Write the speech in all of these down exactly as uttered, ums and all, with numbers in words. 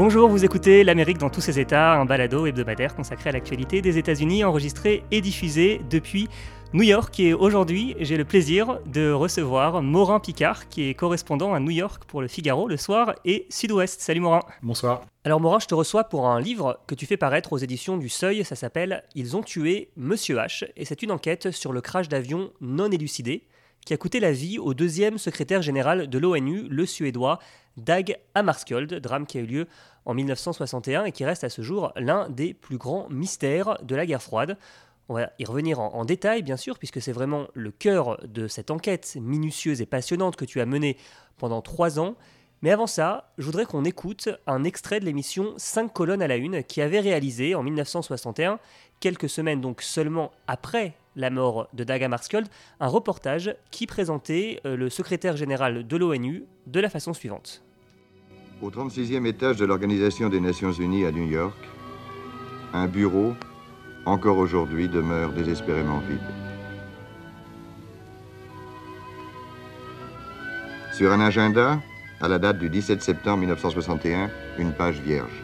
Bonjour, vous écoutez L'Amérique dans tous ses états, un balado hebdomadaire consacré à l'actualité des États-Unis, enregistré et diffusé depuis New York. Et aujourd'hui, j'ai le plaisir de recevoir Morin Picard, qui est correspondant à New York pour Le Figaro, Le Soir et Sud-Ouest. Salut Morin. Bonsoir. Alors Morin, je te reçois pour un livre que tu fais paraître aux éditions du Seuil. Ça s'appelle « Ils ont tué Monsieur H » et c'est une enquête sur le crash d'avion non élucidé qui a coûté la vie au deuxième secrétaire général de l'ONU, le Suédois Dag Hammarskjöld, drame qui a eu lieu en dix-neuf cent soixante et un et qui reste à ce jour l'un des plus grands mystères de la guerre froide. On va y revenir en, en détail, bien sûr, puisque c'est vraiment le cœur de cette enquête minutieuse et passionnante que tu as menée pendant trois ans. Mais avant ça, je voudrais qu'on écoute un extrait de l'émission cinq colonnes à la une qui avait réalisé en dix-neuf cent soixante et un, quelques semaines donc seulement après la mort de Dag Hammarskjöld, un reportage qui présentait le secrétaire général de l'ONU de la façon suivante. Au trente-sixième étage de l'Organisation des Nations Unies à New York, un bureau, encore aujourd'hui, demeure désespérément vide. Sur un agenda, à la date du dix-sept septembre mille neuf cent soixante et un, une page vierge.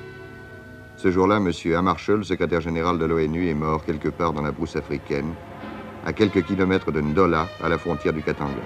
Ce jour-là, M. Hammarskjöld, secrétaire général de l'ONU, est mort quelque part dans la brousse africaine, à quelques kilomètres de Ndola, à la frontière du Katanga.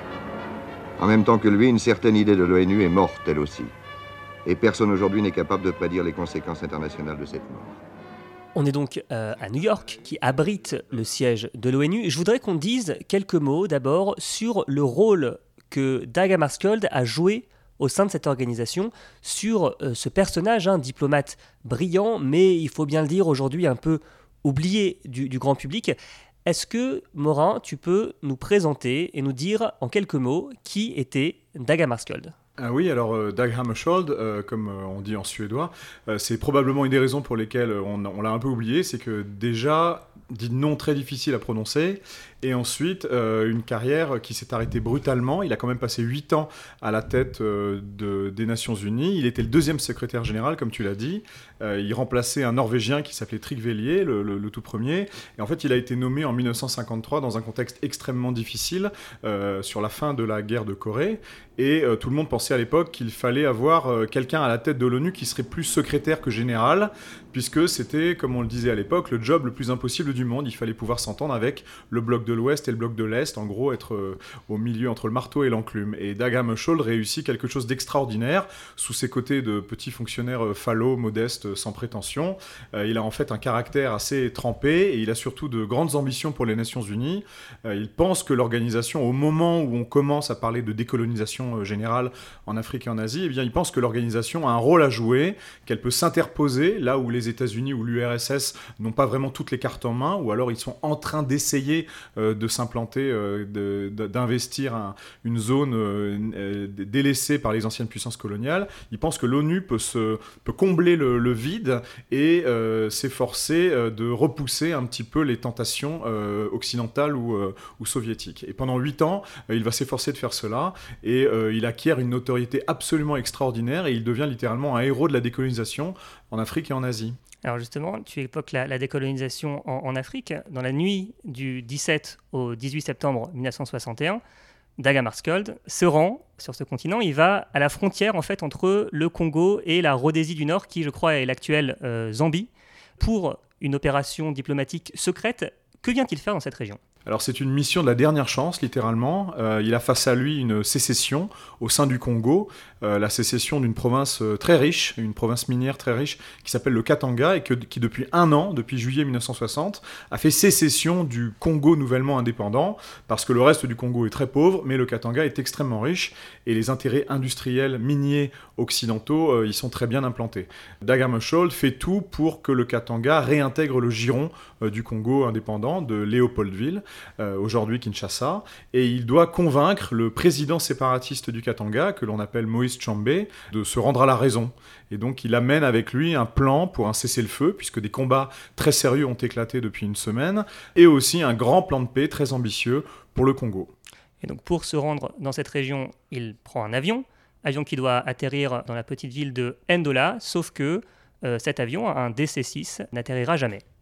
En même temps que lui, une certaine idée de l'ONU est morte, elle aussi. Et personne aujourd'hui n'est capable de prédire les conséquences internationales de cette mort. On est donc euh, à New York, qui abrite le siège de l'ONU. Je voudrais qu'on dise quelques mots d'abord sur le rôle que Dag Hammarskjöld a joué au sein de cette organisation, sur euh, ce personnage, un diplomate brillant, mais il faut bien le dire aujourd'hui un peu oublié du, du grand public. Est-ce que, Morin, tu peux nous présenter et nous dire en quelques mots qui était Dag Hammarskjöld ? Ah oui, alors euh, Dag Hammarskjöld, euh, comme euh, on dit en suédois, euh, c'est probablement une des raisons pour lesquelles on, on l'a un peu oublié, c'est que déjà, dit nom très difficile à prononcer, et ensuite euh, une carrière qui s'est arrêtée brutalement. Il a quand même passé huit ans à la tête euh, de, des Nations Unies. Il était le deuxième secrétaire général, comme tu l'as dit. Euh, il remplaçait un Norvégien qui s'appelait Trygve Lie, le, le, le tout premier. Et en fait, il a été nommé en dix-neuf cent cinquante-trois dans un contexte extrêmement difficile, euh, sur la fin de la guerre de Corée. Et euh, tout le monde pensait à l'époque qu'il fallait avoir euh, quelqu'un à la tête de l'ONU qui serait plus secrétaire que général, puisque c'était, comme on le disait à l'époque, le job le plus impossible du monde. Il fallait pouvoir s'entendre avec le bloc de l'Ouest et le bloc de l'Est, en gros être euh, au milieu entre le marteau et l'enclume. Et Dag Hammarskjöld réussit quelque chose d'extraordinaire, sous ses côtés de petit fonctionnaire euh, falot, modeste, euh, sans prétention. Euh, il a en fait un caractère assez trempé, et il a surtout de grandes ambitions pour les Nations Unies. Euh, il pense que l'organisation, au moment où on commence à parler de décolonisation euh, générale en Afrique et en Asie, eh bien, il pense que l'organisation a un rôle à jouer, qu'elle peut s'interposer là où les États-Unis ou l'U R S S n'ont pas vraiment toutes les cartes en main, ou alors ils sont en train d'essayer euh, de s'implanter, euh, de, de, d'investir un, une zone euh, euh, délaissée par les anciennes puissances coloniales. Il pense que l'ONU peut, se, peut combler le, le vide et euh, s'efforcer euh, de repousser un petit peu les tentations euh, occidentales ou, euh, ou soviétiques. Et pendant huit ans, euh, il va s'efforcer de faire cela, et euh, il acquiert une notoriété absolument extraordinaire, et il devient littéralement un héros de la décolonisation en Afrique et en Asie. Alors justement, tu évoques la, la décolonisation en, en Afrique. Dans la nuit du dix-sept au dix-huit septembre mille neuf cent soixante et un, Dag Hammarskjöld se rend sur ce continent. Il va à la frontière en fait, entre le Congo et la Rhodésie du Nord, qui je crois est l'actuelle euh, Zambie, pour une opération diplomatique secrète. Que vient-il faire dans cette région ? Alors c'est une mission de la dernière chance, littéralement. Euh, il a face à lui une sécession au sein du Congo, euh, la sécession d'une province euh, très riche, une province minière très riche, qui s'appelle le Katanga, et que, qui depuis un an, depuis juillet mille neuf cent soixante, a fait sécession du Congo nouvellement indépendant, parce que le reste du Congo est très pauvre, mais le Katanga est extrêmement riche, et les intérêts industriels miniers occidentaux euh, y sont très bien implantés. Dag Hammarskjöld fait tout pour que le Katanga réintègre le giron euh, du Congo indépendant, de Léopoldville, Euh, aujourd'hui Kinshasa, et il doit convaincre le président séparatiste du Katanga, que l'on appelle Moïse Tshombe, de se rendre à la raison. Et donc il amène avec lui un plan pour un cessez-le-feu, puisque des combats très sérieux ont éclaté depuis une semaine, et aussi un grand plan de paix très ambitieux pour le Congo. Et donc pour se rendre dans cette région, il prend un avion, avion qui doit atterrir dans la petite ville de Ndola, sauf que euh, cet avion, un D C six, n'atterrira jamais.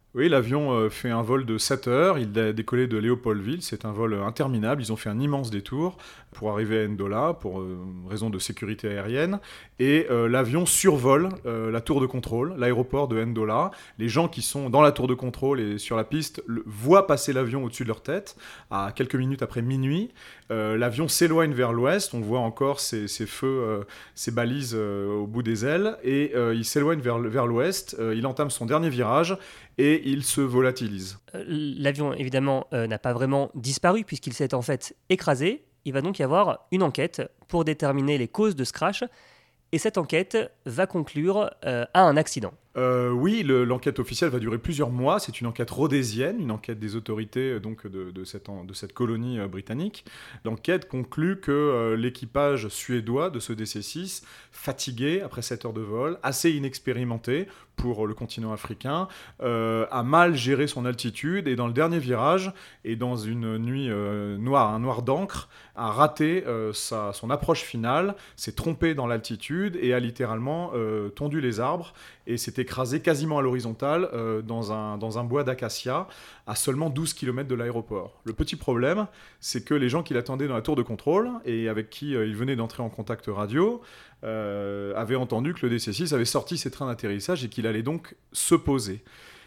Oui, l'avion euh, fait un vol de sept heures, il a décollé de Léopoldville, c'est un vol interminable, ils ont fait un immense détour pour arriver à Ndola, pour euh, raison de sécurité aérienne, et euh, l'avion survole euh, la tour de contrôle, l'aéroport de Ndola. Les gens qui sont dans la tour de contrôle et sur la piste le, voient passer l'avion au-dessus de leur tête, à quelques minutes après minuit. Euh, l'avion s'éloigne vers l'ouest, on voit encore ces, ces feux, euh, ces balises euh, au bout des ailes, et euh, il s'éloigne vers, vers l'ouest, euh, il entame son dernier virage, et il se volatilise. Euh, L'avion, évidemment, euh, n'a pas vraiment disparu puisqu'il s'est en fait écrasé. Il va donc y avoir une enquête pour déterminer les causes de ce crash. Et cette enquête va conclure euh, à un accident. Euh, oui, le, l'enquête officielle va durer plusieurs mois. C'est une enquête rhodésienne, une enquête des autorités donc, de, de, cette, de cette colonie euh, britannique. L'enquête conclut que euh, l'équipage suédois de ce D C six, fatigué après sept heures de vol, assez inexpérimenté pour le continent africain, euh, a mal géré son altitude et dans le dernier virage, et dans une nuit euh, noire, un noir d'encre, a raté euh, sa, son approche finale, s'est trompé dans l'altitude et a littéralement euh, tondu les arbres et s'est écrasé quasiment à l'horizontale euh, dans, un, dans un bois d'acacia à seulement douze kilomètres de l'aéroport. Le petit problème, c'est que les gens qui l'attendaient dans la tour de contrôle et avec qui euh, il venait d'entrer en contact radio euh, avaient entendu que le D C six avait sorti ses trains d'atterrissage et qu'il allait donc se poser.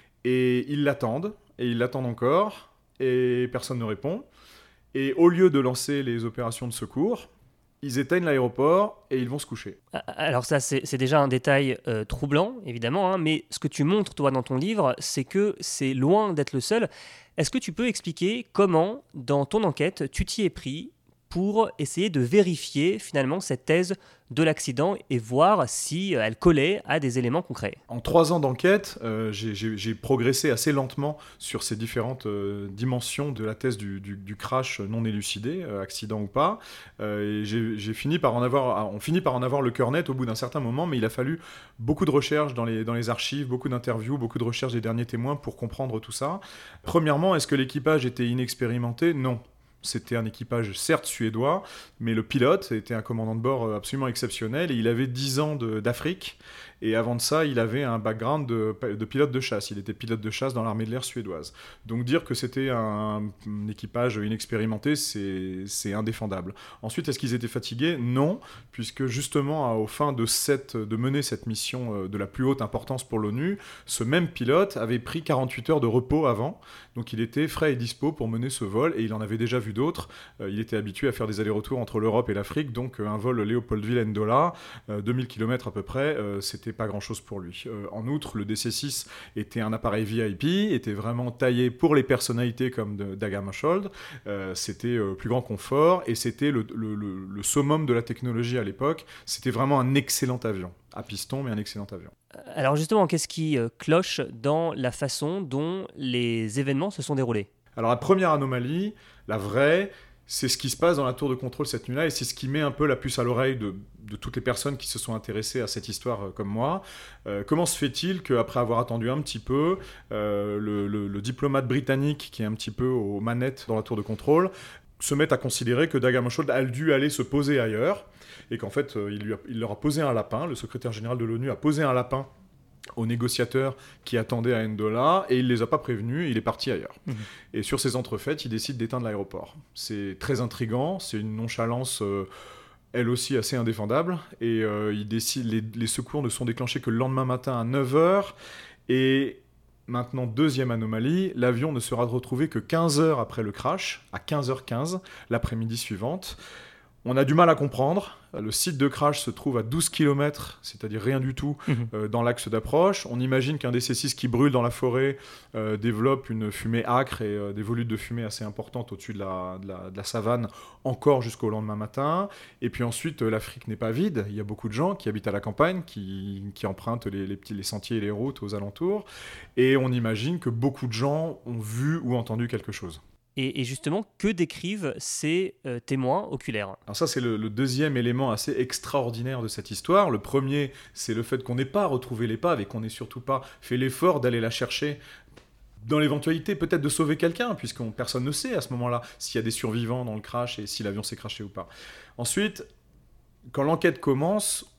Et ils l'attendent, et ils l'attendent encore, et personne ne répond. Et au lieu de lancer les opérations de secours, ils éteignent l'aéroport et ils vont se coucher. Alors ça, c'est, c'est déjà un détail euh, troublant, évidemment, hein, mais ce que tu montres, toi, dans ton livre, c'est que c'est loin d'être le seul. Est-ce que tu peux expliquer comment, dans ton enquête, tu t'y es pris pour essayer de vérifier, finalement, cette thèse de l'accident et voir si elle collait à des éléments concrets? En trois ans d'enquête, euh, j'ai, j'ai, j'ai progressé assez lentement sur ces différentes euh, dimensions de la thèse du, du, du crash non élucidé, euh, accident ou pas. Euh, et j'ai, j'ai fini par en avoir, on finit par en avoir le cœur net au bout d'un certain moment, mais il a fallu beaucoup de recherches dans les, dans les archives, beaucoup d'interviews, beaucoup de recherches des derniers témoins pour comprendre tout ça. Premièrement, est-ce que l'équipage était inexpérimenté ? Non. C'était un équipage certes suédois, mais le pilote était un commandant de bord absolument exceptionnel et il avait dix ans de, d'Afrique. Et avant de ça, il avait un background de, de pilote de chasse. Il était pilote de chasse dans l'armée de l'air suédoise. Donc dire que c'était un, un équipage inexpérimenté, c'est, c'est indéfendable. Ensuite, est-ce qu'ils étaient fatigués ? Non, puisque justement, au fin de, cette, de mener cette mission de la plus haute importance pour l'ONU, ce même pilote avait pris quarante-huit heures de repos avant. Donc il était frais et dispo pour mener ce vol, et il en avait déjà vu d'autres. Euh, il était habitué à faire des allers-retours entre l'Europe et l'Afrique, donc euh, un vol Léopoldville-Ndola, euh, deux mille kilomètres à peu près, euh, c'était pas grand-chose pour lui. Euh, en outre, le D C six était un appareil V I P, était vraiment taillé pour les personnalités comme de, Dag Hammarskjöld. Euh, c'était euh, plus grand confort, et c'était le, le, le, le summum de la technologie à l'époque. C'était vraiment un excellent avion. À piston, mais un excellent avion. Alors justement, qu'est-ce qui euh, cloche dans la façon dont les événements se sont déroulés ? Alors la première anomalie, la vraie, c'est ce qui se passe dans la tour de contrôle cette nuit-là, et c'est ce qui met un peu la puce à l'oreille de, de toutes les personnes qui se sont intéressées à cette histoire euh, comme moi. Euh, comment se fait-il qu'après avoir attendu un petit peu, euh, le, le, le diplomate britannique qui est un petit peu aux manettes dans la tour de contrôle se mette à considérer que Dag Hammarskjöld a dû aller se poser ailleurs, et qu'en fait, euh, il, lui a, il leur a posé un lapin, le secrétaire général de l'ONU a posé un lapin aux négociateurs qui attendaient à Ndola, et il les a pas prévenus, il est parti ailleurs. Mmh. Et sur ces entrefaites, il décide d'éteindre l'aéroport. C'est très intriguant, c'est une nonchalance, euh, elle aussi assez indéfendable, et euh, il décide, les, les secours ne sont déclenchés que le lendemain matin à neuf heures, et maintenant, deuxième anomalie, l'avion ne sera retrouvé que quinze heures après le crash, à quinze heures quinze, l'après-midi suivante. On a du mal à comprendre. Le site de crash se trouve à douze kilomètres, c'est-à-dire rien du tout, mmh. euh, dans l'axe d'approche. On imagine qu'un D C six qui brûle dans la forêt euh, développe une fumée âcre et euh, des volutes de fumée assez importantes au-dessus de la, de, la, de la savane, encore jusqu'au lendemain matin. Et puis ensuite, euh, l'Afrique n'est pas vide. Il y a beaucoup de gens qui habitent à la campagne, qui, qui empruntent les, les, petits, les sentiers et les routes aux alentours. Et on imagine que beaucoup de gens ont vu ou entendu quelque chose. Et, et justement, que décrivent ces euh, témoins oculaires ? Alors ça, c'est le, le deuxième élément assez extraordinaire de cette histoire. Le premier, c'est le fait qu'on n'ait pas retrouvé l'épave et qu'on n'ait surtout pas fait l'effort d'aller la chercher dans l'éventualité peut-être de sauver quelqu'un, puisque personne ne sait à ce moment-là s'il y a des survivants dans le crash et si l'avion s'est crashé ou pas. Ensuite, quand l'enquête commence,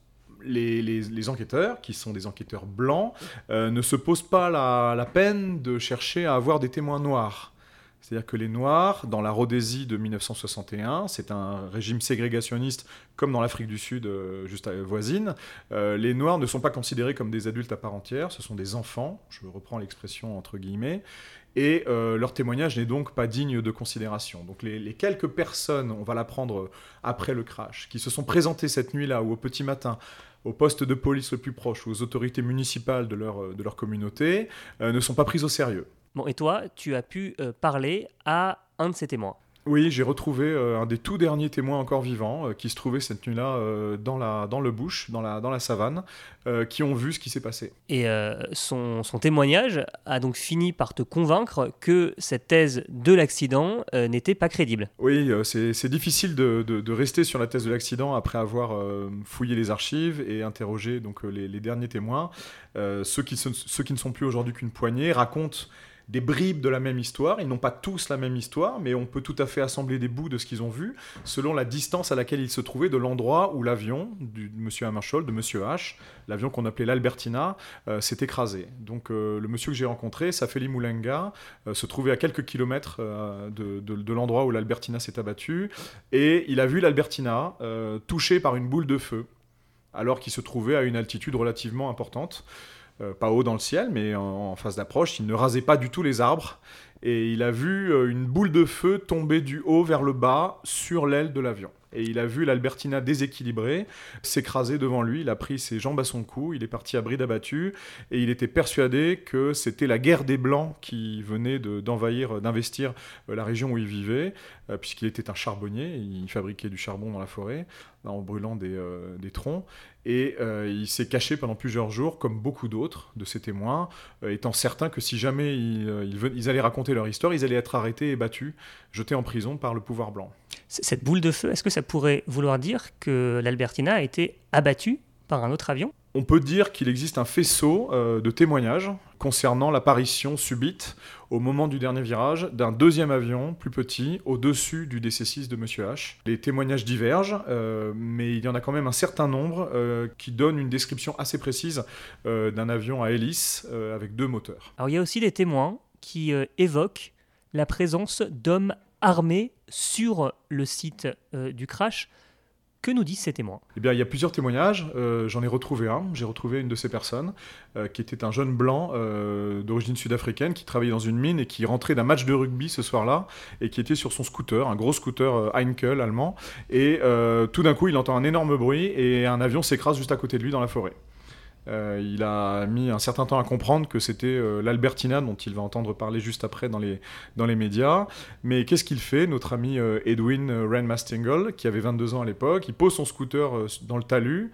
les, les, les enquêteurs, qui sont des enquêteurs blancs, euh, ne se posent pas la, la peine de chercher à avoir des témoins noirs. C'est-à-dire que les Noirs, dans la Rhodésie de mille neuf cent soixante et un, c'est un régime ségrégationniste comme dans l'Afrique du Sud, euh, juste voisine, euh, les Noirs ne sont pas considérés comme des adultes à part entière, ce sont des enfants, je reprends l'expression entre guillemets, et euh, leur témoignage n'est donc pas digne de considération. Donc les, les quelques personnes, on va l'apprendre après le crash, qui se sont présentées cette nuit-là ou au petit matin, au poste de police le plus proche ou aux autorités municipales de leur, de leur communauté, euh, ne sont pas prises au sérieux. Bon, et toi, tu as pu euh, parler à un de ces témoins. Oui, j'ai retrouvé euh, un des tout derniers témoins encore vivants euh, qui se trouvait cette nuit-là euh, dans, la, dans le bush, dans la, dans la savane, euh, qui ont vu ce qui s'est passé. Et euh, son, son témoignage a donc fini par te convaincre que cette thèse de l'accident euh, n'était pas crédible. Oui, euh, c'est, c'est difficile de, de, de rester sur la thèse de l'accident après avoir euh, fouillé les archives et interrogé donc, euh, les, les derniers témoins. Euh, ceux, qui se, ceux qui ne sont plus aujourd'hui qu'une poignée racontent des bribes de la même histoire. Ils n'ont pas tous la même histoire, mais on peut tout à fait assembler des bouts de ce qu'ils ont vu selon la distance à laquelle ils se trouvaient de l'endroit où l'avion du, de M. Hammarskjöld, de M. H, l'avion qu'on appelait l'Albertina, euh, s'est écrasé. Donc euh, le monsieur que j'ai rencontré, Safeli Moulenga, euh, se trouvait à quelques kilomètres euh, de, de, de l'endroit où l'Albertina s'est abattue, et il a vu l'Albertina euh, touchée par une boule de feu, alors qu'il se trouvait à une altitude relativement importante. Euh, pas haut dans le ciel, mais en, en phase d'approche, il ne rasait pas du tout les arbres. Et il a vu euh, une boule de feu tomber du haut vers le bas sur l'aile de l'avion. Et il a vu l'Albertina déséquilibrée s'écraser devant lui. Il a pris ses jambes à son cou, il est parti à bride abattue, et il était persuadé que c'était la guerre des Blancs qui venait de, d'envahir, d'investir euh, la région où il vivait, euh, puisqu'il était un charbonnier, il fabriquait du charbon dans la forêt, en brûlant des, euh, des troncs. Et euh, il s'est caché pendant plusieurs jours, comme beaucoup d'autres de ses témoins, euh, étant certain que si jamais ils, euh, ils, ven- ils allaient raconter leur histoire, ils allaient être arrêtés et battus, jetés en prison par le pouvoir blanc. Cette boule de feu, est-ce que ça pourrait vouloir dire que l'Albertina a été abattue par un autre avion ? On peut dire qu'il existe un faisceau euh, de témoignages concernant l'apparition subite, au moment du dernier virage, d'un deuxième avion plus petit au-dessus du D C six de M. H. Les témoignages divergent, euh, mais il y en a quand même un certain nombre euh, qui donnent une description assez précise euh, d'un avion à hélice euh, avec deux moteurs. Alors il y a aussi des témoins qui euh, évoquent la présence d'hommes armés sur le site euh, du crash. Que nous disent ces témoins ? Eh bien, il y a plusieurs témoignages. Euh, j'en ai retrouvé un. J'ai retrouvé une de ces personnes euh, qui était un jeune blanc euh, d'origine sud-africaine qui travaillait dans une mine et qui rentrait d'un match de rugby ce soir-là et qui était sur son scooter, un gros scooter euh, Heinkel allemand. Et euh, tout d'un coup, il entend un énorme bruit et un avion s'écrase juste à côté de lui dans la forêt. Euh, il a mis un certain temps à comprendre que c'était euh, l'Albertina dont il va entendre parler juste après dans les, dans les médias. Mais qu'est-ce qu'il fait ? Notre ami euh, Edwin Ranmastingle, qui avait vingt-deux ans à l'époque, il pose son scooter euh, dans le talus.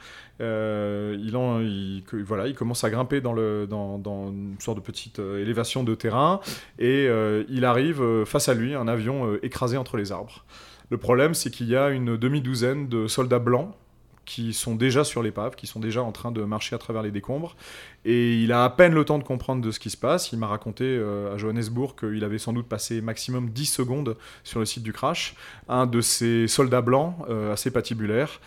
Euh, il, en, il, voilà, il commence à grimper dans, le, dans, dans une sorte de petite euh, élévation de terrain et euh, il arrive euh, face à lui, un avion euh, écrasé entre les arbres. Le problème, c'est qu'il y a une demi-douzaine de soldats blancs qui sont déjà sur l'épave, qui sont déjà en train de marcher à travers les décombres. Et il a à peine le temps de comprendre de ce qui se passe. Il m'a raconté euh, à Johannesburg qu'il avait sans doute passé maximum dix secondes sur le site du crash. Un de ces soldats blancs, euh, assez patibulaires,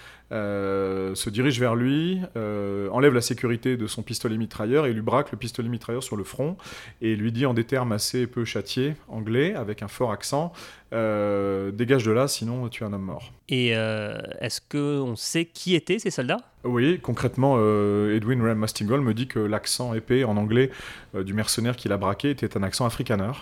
euh, se dirige vers lui, euh, enlève la sécurité de son pistolet mitrailleur et lui braque le pistolet mitrailleur sur le front et lui dit en des termes assez peu châtiés, anglais, avec un fort accent, euh, « Dégage de là, sinon tu es un homme mort ». Et euh, est-ce qu'on sait qui étaient ces soldats ? Oui, concrètement, euh, Edwin Ranmastingle me dit que l'accent épais en anglais euh, du mercenaire qu'il a braqué était un accent afrikaner.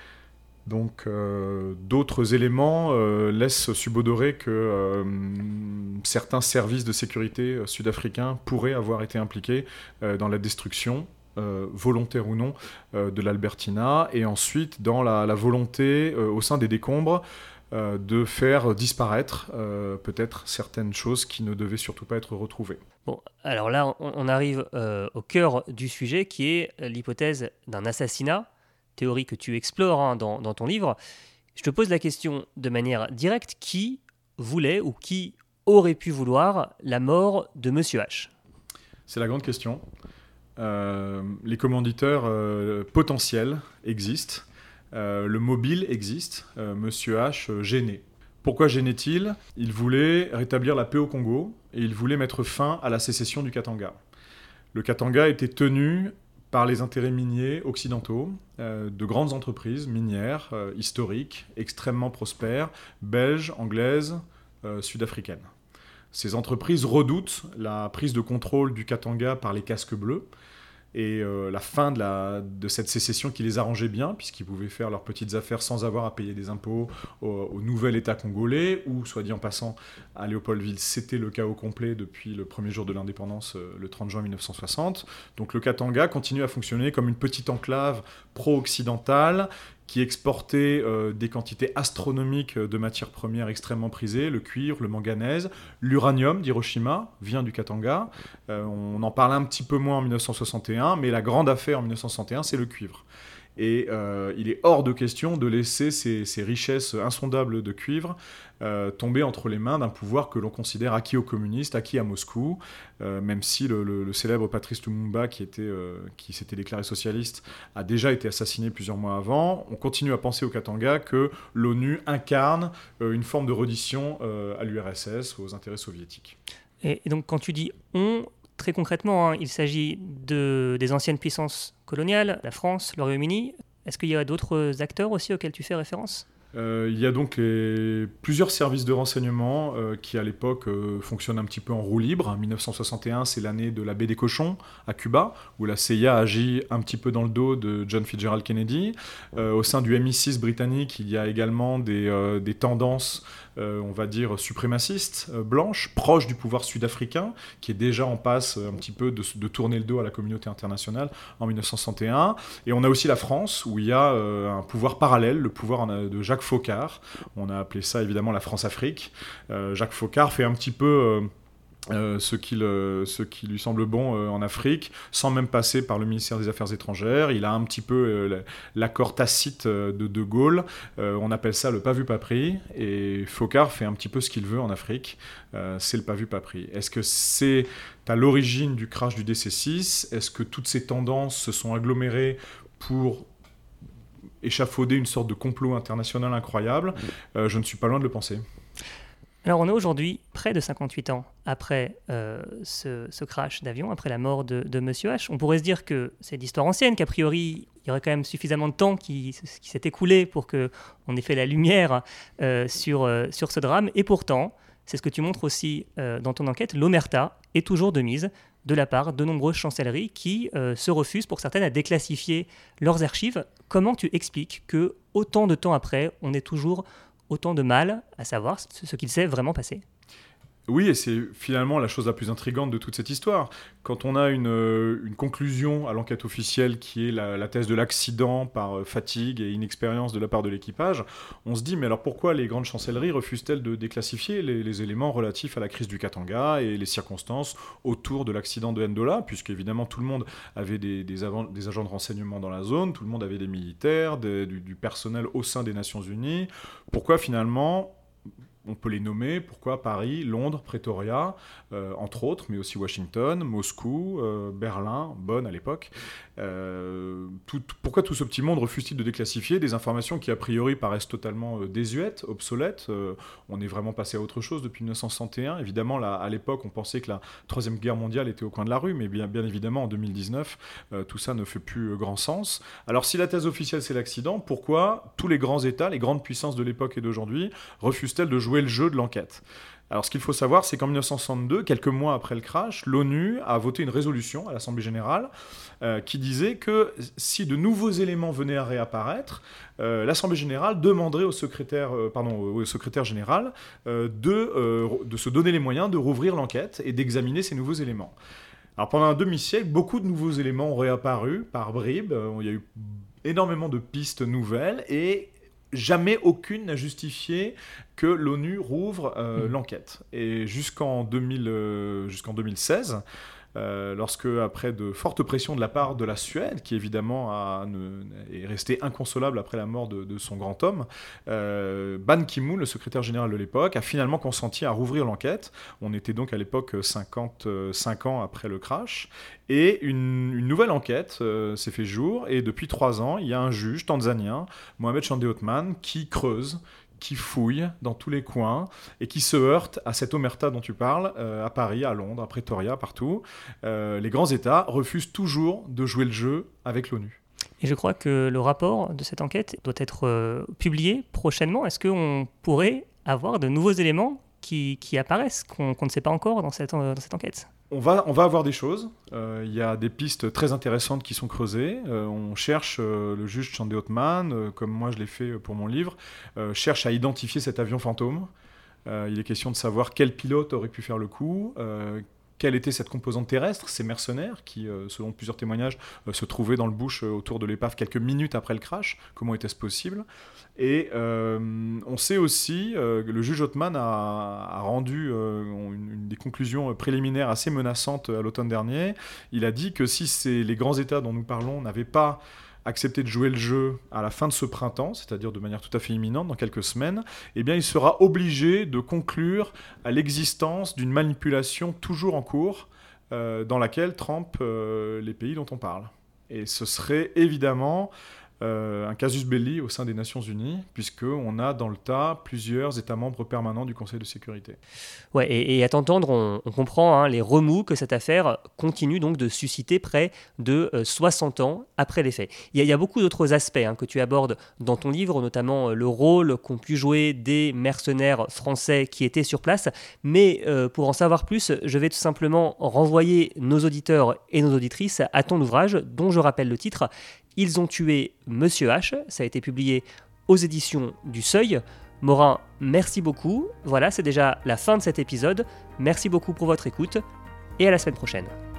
Donc euh, d'autres éléments euh, laissent subodorer que euh, certains services de sécurité euh, sud-africains pourraient avoir été impliqués euh, dans la destruction, euh, volontaire ou non, euh, de l'Albertina, et ensuite dans la, la volonté euh, au sein des décombres euh, de faire disparaître euh, peut-être certaines choses qui ne devaient surtout pas être retrouvées. Bon, alors là, on, on arrive euh, au cœur du sujet, qui est l'hypothèse d'un assassinat, théorie que tu explores hein, dans, dans ton livre. Je te pose la question de manière directe, qui voulait ou qui aurait pu vouloir la mort de M. H ? C'est la grande question. Euh, les commanditeurs euh, potentiels existent, euh, le mobile existe, euh, M. H euh, gêné. Pourquoi gênait-il ? Il voulait rétablir la paix au Congo et il voulait mettre fin à la sécession du Katanga. Le Katanga était tenu par les intérêts miniers occidentaux, euh, de grandes entreprises minières, euh, historiques, extrêmement prospères, belges, anglaises, euh, sud-africaines. Ces entreprises redoutent la prise de contrôle du Katanga par les casques bleus, et euh, la fin de, la, de cette sécession qui les arrangeait bien, puisqu'ils pouvaient faire leurs petites affaires sans avoir à payer des impôts au, au nouvel État congolais, où, soit dit en passant, à Léopoldville, c'était le chaos complet depuis le premier jour de l'indépendance, euh, le trente juin mille neuf cent soixante. Donc le Katanga continue à fonctionner comme une petite enclave pro-occidentale, qui exportait euh, des quantités astronomiques de matières premières extrêmement prisées, le cuivre, le manganèse, l'uranium d'Hiroshima vient du Katanga. Euh, on en parle un petit peu moins en mille neuf cent soixante et un, mais la grande affaire en mille neuf cent soixante et un, c'est le cuivre. Et euh, il est hors de question de laisser ces, ces richesses insondables de cuivre euh, tomber entre les mains d'un pouvoir que l'on considère acquis aux communistes, acquis à Moscou, euh, même si le, le, le célèbre Patrice Lumumba, qui, était, euh, qui s'était déclaré socialiste, a déjà été assassiné plusieurs mois avant. On continue à penser au Katanga que l'ONU incarne euh, une forme de reddition euh, à l'U R S S, aux intérêts soviétiques. Et, et donc quand tu dis « on », très concrètement, hein, il s'agit de, des anciennes puissances coloniales, la France, le Royaume-Uni. Est-ce qu'il y a d'autres acteurs aussi auxquels tu fais référence ? Euh, il y a donc les... plusieurs services de renseignement euh, qui, à l'époque, euh, fonctionnent un petit peu en roue libre. mille neuf cent soixante et un, c'est l'année de la baie des cochons à Cuba, où la C I A agit un petit peu dans le dos de John Fitzgerald Kennedy. Euh, au sein du M I six britannique, il y a également des, euh, des tendances, euh, on va dire, suprémacistes, euh, blanches, proches du pouvoir sud-africain, qui est déjà en passe euh, un petit peu de, de tourner le dos à la communauté internationale en mille neuf cent soixante et un. Et on a aussi la France, où il y a euh, un pouvoir parallèle, le pouvoir de Jacques Foccart. On a appelé ça évidemment la France-Afrique. Euh, Jacques Foccart fait un petit peu euh, euh, ce, qu'il, euh, ce qui lui semble bon euh, en Afrique, sans même passer par le ministère des Affaires étrangères. Il a un petit peu euh, l'accord tacite de De Gaulle. Euh, on appelle ça le pas vu pas pris. Et Foccart fait un petit peu ce qu'il veut en Afrique. Euh, c'est le pas vu pas pris. Est-ce que c'est à l'origine du crash du D C six ? Est-ce que toutes ces tendances se sont agglomérées pour échafauder une sorte de complot international incroyable? euh, Je ne suis pas loin de le penser. Alors on est aujourd'hui près de cinquante-huit ans après euh, ce, ce crash d'avion, après la mort de, de Monsieur H. On pourrait se dire que c'est d'histoire ancienne, qu'a priori il y aurait quand même suffisamment de temps qui, qui s'est écoulé pour qu'on ait fait la lumière euh, sur, euh, sur ce drame. Et pourtant, c'est ce que tu montres aussi euh, dans ton enquête, l'omerta est toujours de mise de la part de nombreuses chancelleries qui euh, se refusent pour certaines à déclassifier leurs archives. Comment tu expliques que autant de temps après, on ait toujours autant de mal à savoir ce qu'il s'est vraiment passé ? Oui, et c'est finalement la chose la plus intrigante de toute cette histoire. Quand on a une, une conclusion à l'enquête officielle qui est la, la thèse de l'accident par fatigue et inexpérience de la part de l'équipage, on se dit, mais alors pourquoi les grandes chancelleries refusent-elles de déclassifier les, les éléments relatifs à la crise du Katanga et les circonstances autour de l'accident de Ndola, puisqu'évidemment tout le monde avait des, des, avant, des agents de renseignement dans la zone, tout le monde avait des militaires, des, du, du personnel au sein des Nations Unies. Pourquoi finalement... On peut les nommer, pourquoi Paris, Londres, Pretoria, euh, entre autres, mais aussi Washington, Moscou, euh, Berlin, Bonn à l'époque. Euh, tout, pourquoi tout ce petit monde refuse-t-il de déclassifier des informations qui a priori paraissent totalement euh, désuètes, obsolètes ? euh, On est vraiment passé à autre chose depuis mille neuf cent soixante et un. Évidemment, là, à l'époque, on pensait que la Troisième Guerre mondiale était au coin de la rue, mais bien, bien évidemment, en deux mille dix-neuf, euh, tout ça ne fait plus euh, grand sens. Alors, si la thèse officielle, c'est l'accident, pourquoi tous les grands États, les grandes puissances de l'époque et d'aujourd'hui, refusent-elles de jouer le jeu de l'enquête ? Alors, ce qu'il faut savoir, c'est qu'en mille neuf cent soixante-deux, quelques mois après le crash, l'ONU a voté une résolution à l'Assemblée générale euh, qui disait que si de nouveaux éléments venaient à réapparaître, euh, l'Assemblée générale demanderait au secrétaire, euh, pardon, au secrétaire général euh, de, euh, de se donner les moyens de rouvrir l'enquête et d'examiner ces nouveaux éléments. Alors, pendant un demi-siècle, beaucoup de nouveaux éléments ont réapparu par bribes. Euh, il y a eu énormément de pistes nouvelles et jamais aucune n'a justifié que l'ONU rouvre euh, mmh. l'enquête. Et jusqu'en, deux mille, euh, jusqu'en deux mille seize, euh, lorsque, après de fortes pressions de la part de la Suède, qui évidemment a, ne, est restée inconsolable après la mort de, de son grand homme, euh, Ban Ki-moon, le secrétaire général de l'époque, a finalement consenti à rouvrir l'enquête. On était donc à l'époque cinquante-cinq ans après le crash. Et une, une nouvelle enquête euh, s'est fait jour. Et depuis trois ans, il y a un juge tanzanien, Mohamed Chande Othman, qui creuse, qui fouillent dans tous les coins et qui se heurtent à cette omerta dont tu parles, euh, à Paris, à Londres, à Pretoria, partout. Euh, les grands États refusent toujours de jouer le jeu avec l'ONU. Et je crois que le rapport de cette enquête doit être euh, publié prochainement. Est-ce qu'on pourrait avoir de nouveaux éléments qui, qui apparaissent, qu'on, qu'on ne sait pas encore dans cette, dans cette enquête ? On va, on va avoir des choses. Euh, il y a des pistes très intéressantes qui sont creusées. Euh, on cherche, euh, le juge Chandy Othman, euh, comme moi je l'ai fait pour mon livre, euh, cherche à identifier cet avion fantôme. Euh, il est question de savoir quel pilote aurait pu faire le coup, euh, quelle était cette composante terrestre, ces mercenaires qui, euh, selon plusieurs témoignages, euh, se trouvaient dans le bush euh, autour de l'épave quelques minutes après le crash. Comment était-ce possible ? Et euh, on sait aussi euh, que le juge Othman a, a rendu euh, une, une des conclusions préliminaires assez menaçantes à l'automne dernier. Il a dit que si c'est les grands États dont nous parlons n'avaient pas accepté de jouer le jeu à la fin de ce printemps, c'est-à-dire de manière tout à fait imminente, dans quelques semaines, eh bien, il sera obligé de conclure à l'existence d'une manipulation toujours en cours euh, dans laquelle trempent euh, les pays dont on parle. Et ce serait évidemment euh, un casus belli au sein des Nations Unies, puisqu'on a dans le tas plusieurs États membres permanents du Conseil de sécurité. Ouais, et, et à t'entendre, on, on comprend hein, les remous que cette affaire continue donc de susciter près de euh, soixante ans après les faits. Il y a, il y a beaucoup d'autres aspects hein, que tu abordes dans ton livre, notamment euh, le rôle qu'ont pu jouer des mercenaires français qui étaient sur place. Mais euh, pour en savoir plus, je vais tout simplement renvoyer nos auditeurs et nos auditrices à ton ouvrage, dont je rappelle le titre « Ils ont tué Monsieur H ». Ça a été publié aux éditions du Seuil. Morin, merci beaucoup. Voilà, c'est déjà la fin de cet épisode. Merci beaucoup pour votre écoute et à la semaine prochaine.